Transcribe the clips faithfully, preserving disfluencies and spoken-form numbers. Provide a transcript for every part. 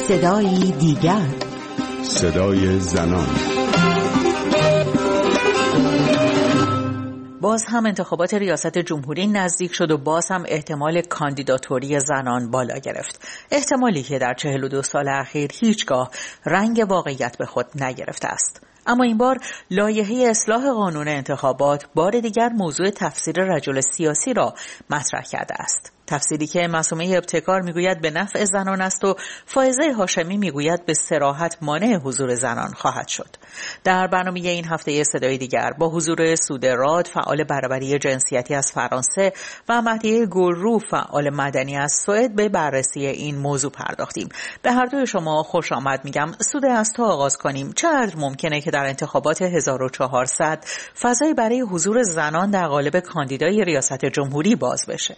صدایی دیگر، صدای زنان. باز هم انتخابات ریاست جمهوری نزدیک شد و باز هم احتمال کاندیداتوری زنان بالا گرفت. احتمالی که در چهل و دو سال اخیر هیچگاه رنگ واقعیت به خود نگرفته است. اما این بار لایحه اصلاح قانون انتخابات بار دیگر موضوع تفسیر رجل سیاسی را مطرح کرده است. تفسیری که معصومه ابتکار میگوید به نفع زنان است و فائزه هاشمی میگوید به صراحت مانع حضور زنان خواهد شد. در برنامه این هفته صدای دیگر با حضور سوده راد، فعال برابری جنسیتی از فرانسه و مهدیه گلرو، فعال مدنی از سوئد، به بررسی این موضوع پرداختیم. به هر دوی شما خوش آمد میگم. سوده، از تو آغاز کنیم. چقدر ممکنه که در انتخابات هزار و چهارصد فضای برای حضور زنان در قالب کاندیدای ریاست جمهوری باز بشه؟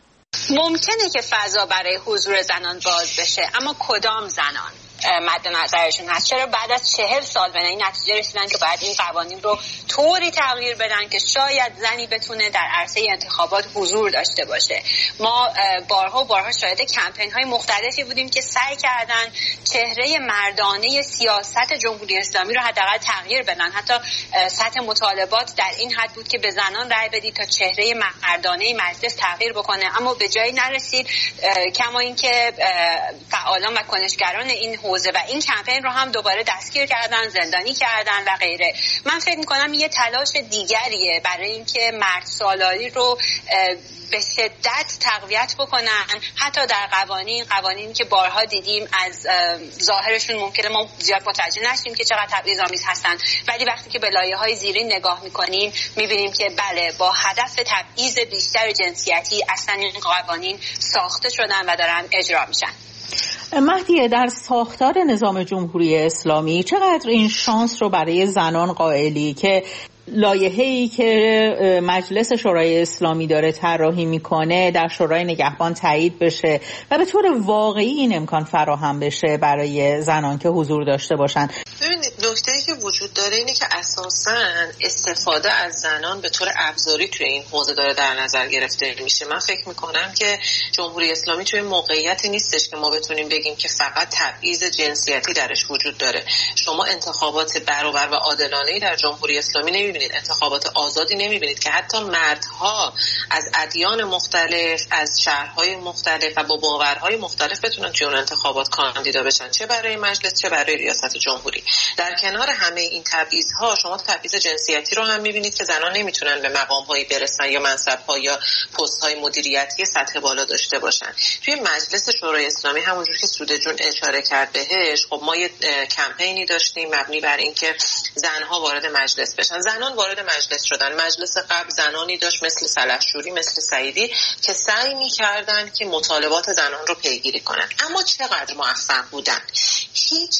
ممکنه که فضا برای حضور زنان باز بشه، اما کدام زنان مد نظرشون هست؟ چرا بعد از چهل سال به این نتیجه رسیدن که باید این قوانین رو طوری تغییر بدن که شاید زنی بتونه در عرصه انتخابات حضور داشته باشه؟ ما بارها و بارها شاهد کمپین های مختلفی بودیم که سعی کردن چهره مردانه سیاست جمهوری اسلامی رو حداقل تغییر بدن. حتی سطح مطالبات در این حد بود که به زنان رأی بدید تا چهره مردانه مجلس تغییر بکنه، اما به جایی نرسید. کما اینکه فعالان و کنشگران این حوزه و این کمپین رو هم دوباره دستگیر کردن، زندانی کردن و غیره. من فکر می‌کنم یه تلاش دیگریه برای اینکه مرد سالاری رو به شدت تقویت بکنن. حتی در قوانین قوانینی که بارها دیدیم از ظاهرشون ممکنه ما زیاد متوجه نشیم که چقدر تبعیض‌آمیز هستن، ولی وقتی که به لایه‌های زیرین نگاه می‌کنیم می‌بینیم که بله، با هدف تبعیض بیشتر جنسیتی اصلا این قوانین ساخته شدن و دارن اجرا میشن. مهدیه، در ساختار نظام جمهوری اسلامی چقدر این شانس رو برای زنان قائلی که لایحه‌ای که مجلس شورای اسلامی داره طراحی میکنه در شورای نگهبان تایید بشه و به طور واقعی این امکان فراهم بشه برای زنان که حضور داشته باشن؟ ببینید، نکته‌ای که وجود داره اینه که اساساً استفاده از زنان به طور ابزاری توی این حوزه داره در نظر گرفته میشه. من فکر میکنم که جمهوری اسلامی توی موقعیتی نیستش که ما بتونیم بگیم که فقط تبعیض جنسیتی درش وجود داره. شما انتخابات برابر و عادلانه‌ای در جمهوری اسلامی نمیبینید، انتخابات آزادی نمیبینید که حتی مردها از ادیان مختلف، از شهرهای مختلف و با باورهای مختلف بتونن توی اون انتخابات کاندیدا بشن، چه برای مجلس چه برای ریاست جمهوری. در کنار همه این تبعیض‌ها شما تبعیض جنسیتی رو هم می‌بینید که زنان نمیتونن به مقام‌هایی برسن یا منصب‌ها یا پست‌های مدیریتی سطح بالا داشته باشن. توی مجلس شورای اسلامی همونجور که سوده جون اشاره کرد بهش، خب ما یه کمپینی داشتیم مبنی بر اینکه زنها وارد مجلس بشن. زنان وارد مجلس شدن. مجلس قبل زنانی داشت مثل سلحشوری، مثل سعیدی که سعی می‌کردن که مطالبات زنان رو پیگیری کنن، اما چقدر موفق بودن؟ هیچ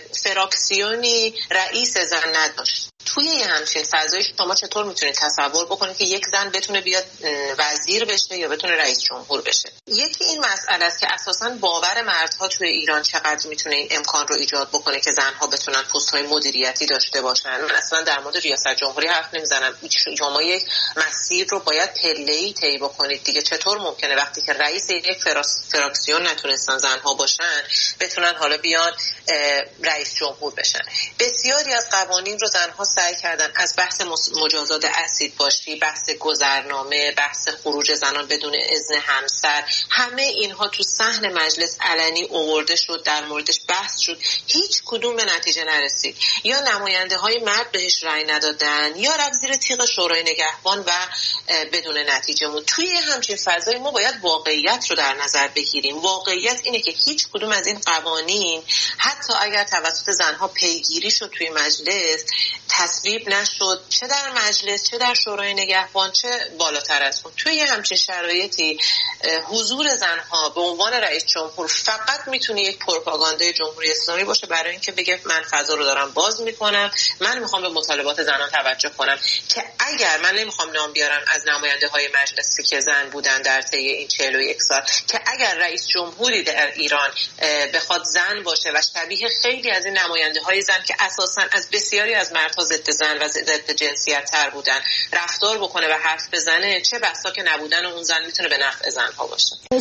فراکسیونی رئیس زن نداشت. توی یه همچین فضایی شما چطور میتونید تصور بکنید که یک زن بتونه بیاد وزیر بشه یا بتونه رئیس جمهور بشه؟ یکی این مسئله است که اساساً باور مردها توی ایران چقدر میتونه این امکان رو ایجاد بکنه که زنها بتونن پست‌های مدیریتی داشته باشن. من اصلا در مورد ریاست جمهوری حرف نمیزنم. شما یک مسیر رو باید پله‌ای طی بکنید دیگه. چطور ممکنه وقتی که رئیس یک فراکسیون نتونستن زنها باشن بتونن حالا بیان رئیس جمهور بشن؟ بسیاری از قوانین رو زنها سعی کردن، از بحث مجازات اسید باشی، بحث گذرنامه، بحث خروج زنان بدون اذن همسر، همه اینها تو صحن مجلس علنی آورده شد، در موردش بحث شد، هیچ کدوم به نتیجه نرسید. یا نماینده های مرد بهش رأی ندادن یا رفت زیر تیغ شورای نگهبان و بدون نتیجه موند. توی همچین فضایی ما باید واقعیت رو در نظر بگیریم. واقعیت اینه که هیچ کدوم از این قوانین حتی اگر توسط زنها پیگیری شد توی مجلس تصویب نشد، چه در مجلس چه در شورای نگهبان چه بالاتر از اون. توی همچین شرایطی حضور زنها به عنوان رئیس جمهور فقط میتونه یک پروپاگاندای جمهوری اسلامی باشه برای اینکه بگه من فضا رو دارم باز میکنم، من میخوام به مطالبات زنان توجه کنم. که اگر من نمیخوام نام بیارم از نماینده های مجلسی که زن بودن در طی این چهل و یک سال، که اگر رئیس جمهوری در ایران بخواد زن باشه و شبیه خیلی از این نماینده های زن که اساسا از بسیاری از مردها ضد زن و ضد جنسیت تر بودن رفتار بکنه و حرف بزنه، چه بسا که نبودن اون زن میتونه به نفع زنها باشه. سوده،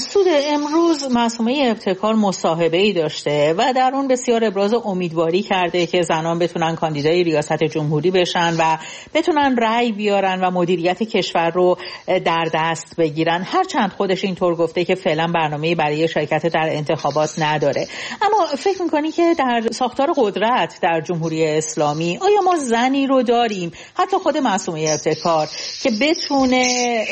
امروز معصومه ابتکار مصاحبه‌ای داشته و در اون بسیار ابراز امیدواری کرده که زنان بتونن کاندیدای ریاست جمهوری بشن و بتونن رأی بیارن و مدیریت کشور رو در دست بگیرن، هرچند خودش اینطور گفته که فعلا برنامه‌ای برای شرکت در انتخابات نداره. اما فکر می‌کنی که در ساختار قدرت در جمهوری اسلامی آیا ما زنی رو داریم، حتی خود معصومه ابتکار، که بتونه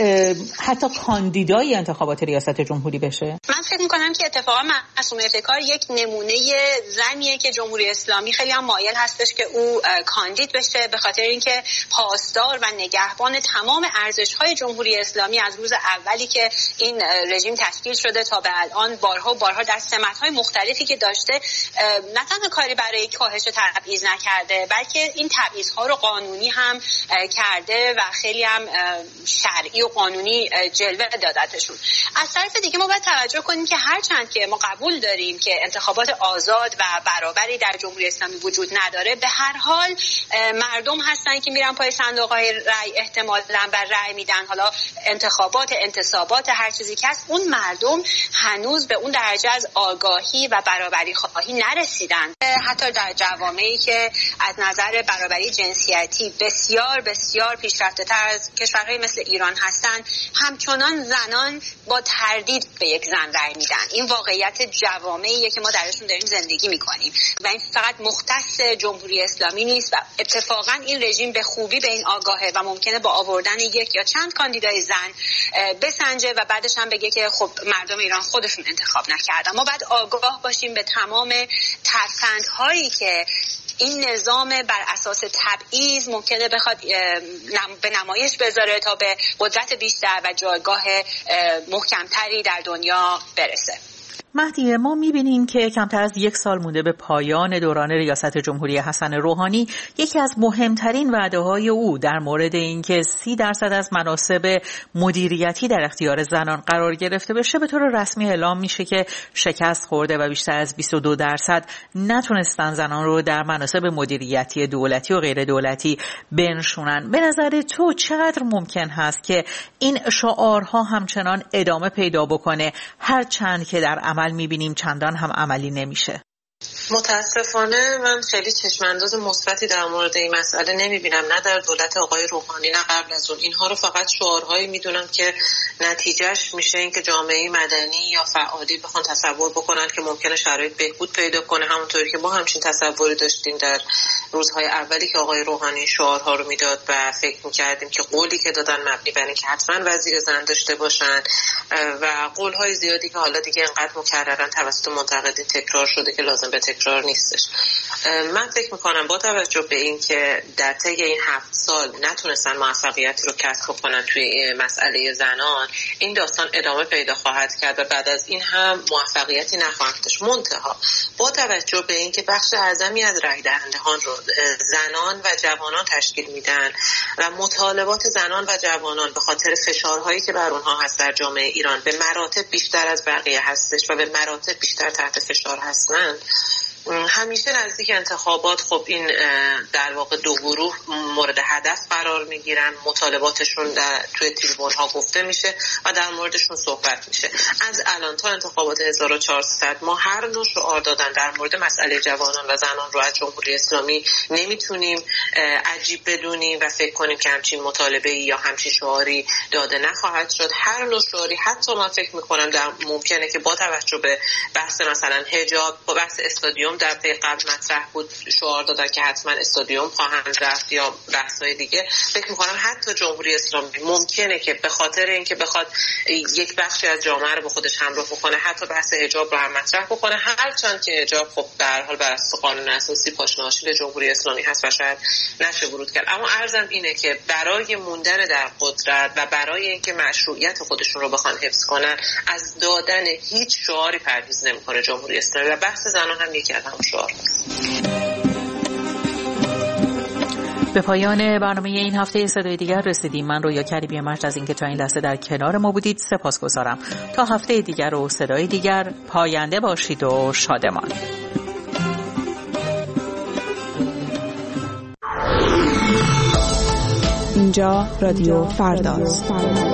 حتی کاندیدای انتخابات ریاست جمهوری بشه؟ من فکر می‌کنم که اتفاقا معصومه ابتکار یک نمونه زنیه که جمهوری اسلامی خیلی هم مایل هستش که او کاندید بشه، به خاطر اینکه پاسدار و نگهبان تمام ارزش‌های جمهوری اسلامی از روز اولی که این رژیم تشکیل شده تا به الان بارها و بارها در سمت‌های مختلفی که داشته نه تنها کاری برای کاهش تبعیض نکرده، بلکه این تبعیض‌ها رو قانونی هم کرده و خیلی هم شرعی و قانونی جلوه دادتشون. از طرف دیگه ما باید توجه کنیم که هرچند که ما قبول داریم که انتخابات آزاد و برابری در جمهوری اسلامی وجود نداره، به هر حال مردم هستن که میرن پای صندوق‌های رأی احتمالاً و رأی میدن. حالا انتخابات، انتصابات، هر چیزی که هست، اون مردم هنوز به اون درجه از آگاهی و برابری خواهی نرسیدن. حتی در جوامعی که از نظر برابری جنسیتی بسیار بسیار پیشرفته‌تر از کشورهای مثل ایران هستن، همچنان زنان با تردید به یک زن رأی میدن. این واقعیت جوامعیه که ما درشون داریم زندگی میکنیم و این فقط مختص جمهوری اسلامی نیست و اتفاقا این رژیم به خوبی به این آگاهه و ممکنه با آوردن یک یا چند کاندیدای زن بسنجه و بعدش هم بگه که خب مردم ایران خودشون انتخاب نکردن. ما باید آگاه باشیم به تمام ترفندهایی که این نظام بر اساس تبعیض ممکنه بخواد به نمایش بذاره تا به قدرت بیشتر و جایگاه محکمتری در دنیا برسه. مهدی، ما می‌بینیم که کمتر از یک سال مونده به پایان دوران ریاست جمهوری حسن روحانی. یکی از مهمترین وعده‌های او در مورد اینکه سی درصد از مناصب مدیریتی در اختیار زنان قرار گرفته بشه به طور رسمی اعلام میشه که شکست خورده و بیشتر از بیست و دو درصد نتونستن زنان رو در مناصب مدیریتی دولتی و غیر دولتی بنشونن. به نظر تو چقدر ممکن هست که این شعارها همچنان ادامه پیدا بکنه، هرچند که در عمل میبینیم چندان هم عملی نمیشه؟ متاسفانه من خیلی چشمانداز مثبتی در مورد این مسئله نمیبینم، نه در دولت آقای روحانی نه قبل از اون. اینها رو فقط شعارهایی میدونم که نتیجهش میشه این که جامعه مدنی یا فعالی بخوان تصور بکنن که ممکنه شرایط بهبود پیدا کنه، همونطوری که ما همچین تصوری داشتیم در روزهای اولی که آقای روحانی شعارها رو میداد و فکر میکردیم که قولی که دادن مبنی بر اینکه حتما وزیر زن داشته باشن و قولهای زیادی که حالا دیگه انقدر مکررن توسط منتقدین تکرار شده که لازم به تکرار نیستش. من فکر میکنم با توجه به این که در طی این هفت سال نتونستن موفقیتی رو کسب کنن توی مسئله زنان، این داستان ادامه پیدا خواهد کرد و بعد از این هم موفقیتی نخواهد داشت. منتها با توجه به این که بخش اعظمی از رای دهندگان رو زنان و جوانان تشکیل میدن و مطالبات زنان و جوانان به خاطر فشارهایی که بر اونها هست در جامعه ایران به مراتب بیشتر از بقیه هستش و به مراتب بیشتر تحت فشار هستن، همیشه نزدیک انتخابات خب این در واقع دو گروه مورد هدف قرار میگیرن، مطالباتشون در توی تریبون ها گفته میشه و در موردشون صحبت میشه. از الان تا انتخابات هزار و چهارصد ما هر نوع شعار دادن در مورد مسئله جوانان و زنان رو از جمهوری اسلامی نمیتونیم عجیب بدونیم و فکر کنیم که همچین مطالبه یا همچین شعاری داده نخواهد شد. هر نوع شعاری، حتی من فکر میکنم در ممکنه که با توجه به بحث مثلا حجاب، با بحث استادیوم در پی قبل مطرح بود شعار دادن که حتما استادیوم خواهند رفت یا بحث‌های دیگه، فکر می‌کنم حتی جمهوری اسلامی ممکنه که به خاطر اینکه بخواد یک بخشی از جامعه رو به خودش همراه بکنه حتی بحث حجاب رو هم مطرح بکنه، هرچند که حجاب خب به هر حال بر اساس قانون اساسی پاشنه‌آشیل جمهوری اسلامی هست و شاید نشه ورود کرد. اما عرضم اینه که برای موندن در قدرت و برای اینکه مشروعیت خودشون رو بخوان حفظ کنن از دادن هیچ شعاری پرهیز نمی‌کنه جمهوری اسلامی و بحث زنان هم یکی از هم شعار هست. به پایان برنامه این هفته صدای دیگر رسیدیم. من رویا کریمی مجد از اینکه تا این لحظه در کنار ما بودید سپاسگزارم. تا هفته دیگر و صدای دیگر، پاینده باشید و شادمان. اینجا رادیو فرداست.